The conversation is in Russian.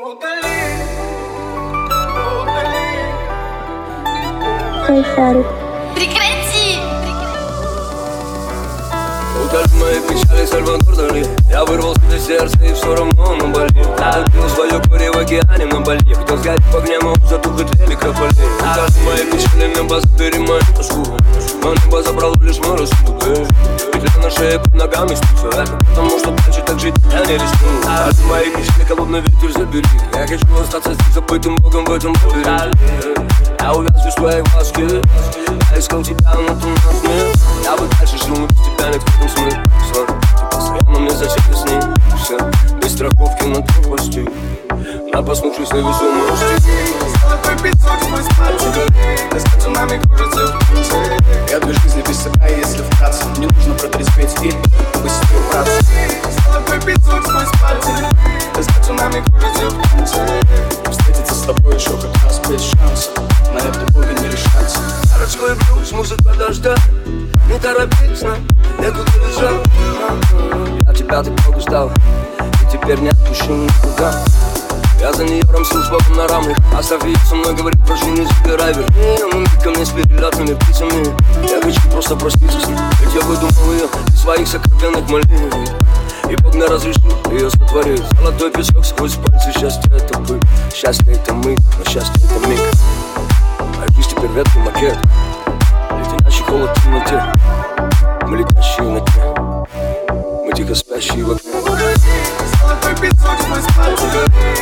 Шарик. Прекрати! Утоль мои печали, Сальвадор Дали. Я вырвался из сердца и все равно оно болит. Утопил свое горе в океане на Бали. Хотел сгореть в огне, но затух и тлели крополи. Утоль мои печали, небо забери мою тоску. Но небо забрало лишь мой рассудок. Петля на шее, под ногами спутся. Это потому что дальше так жить я не рискну. От моей печали холодный ветер забери. Я хочу остаться здесь забытым богом в этом лабиринте. Я увяз в своей воске. Я искал тебя, но ты нас нет. Я бы дальше жил, но без тебя нет в этом смысла. Ты постоянно мне зачем снишься. Без страховки на тупости. Напоснувшись на весомости. Золотой песок сквозь пальцы. Раскату нами кружится в пути. Я две жизни без себя, если вкратце. Мне нужно протрезветь и быстрее убраться. Золотой песок сквозь пальцы. Раскату нами кружится в пути. Встретиться с тобой еще как раз без шанса. На это боги не решаться. Городской блюз, музыка дождя. Не торопись, некуда бежать. Я тебя так много ждал, и теперь не отпущу никуда. Я за нее рамсил с боком на рамных. Оставь ее со мной, говорит, прошу, не забирай. Верни ее ко мне с перелетными птицами. Я хочу просто проститься с ней, ведь я выдумал ее из своих сокровенных молитв. И Бог мне разрешил ее сотворить. Золотой песок сквозь пальцы. Счастье это пыль, счастье это мы, но счастье это миг. Моя жизнь теперь редкий макет. Леденящий холод в темноте. Мы летящие на дне. Мы тихо спящие в окне. Золотой песок сквозь пальцы.